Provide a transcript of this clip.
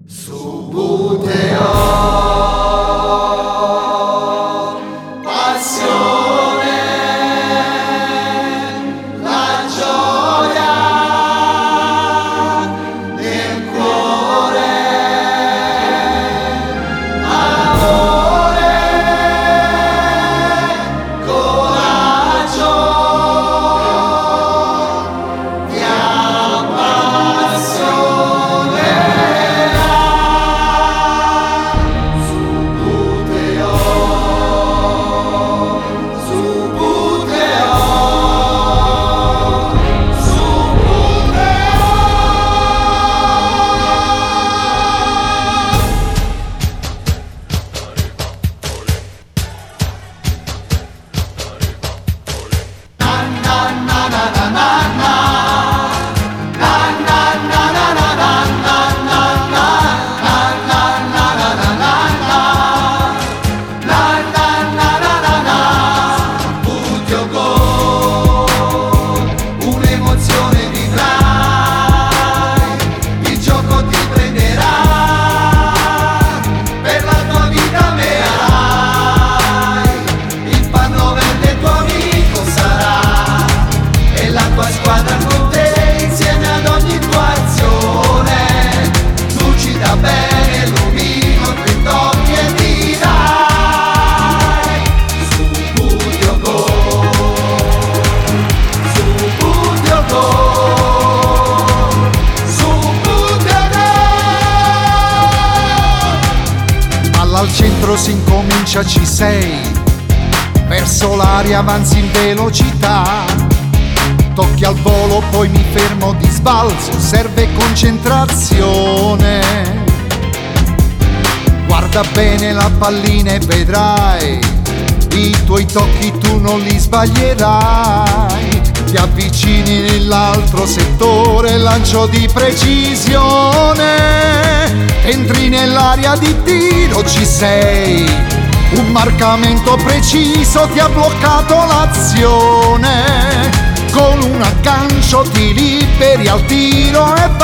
Subuteo, passione, la gioia nel cuore, amore, coraggio, ti appassionerà. Subuteo, subuteo, subuteo. Un'emozione vivrai, il gioco ti prenderà, per la tua vita merai, il panno verde tuo amico sarà, e la tua squadra con te insieme ad ogni tua azione, lucida bene, lumino, ti tocchi e ti dai. Subuteo go, subuteo go, subuteo go. Palla al centro si incomincia, ci sei, verso l'aria avanzi in velocità, tocchi al volo poi mi fermo di sbalzo, serve concentrazione. Guarda bene la pallina e vedrai, i tuoi tocchi tu non li sbaglierai. Ti avvicini nell'altro settore, lancio di precisione, entri nell'area di tiro, ci sei, un marcamento preciso ti ha bloccato l'azione, con un aggancio ti liberi al tiro e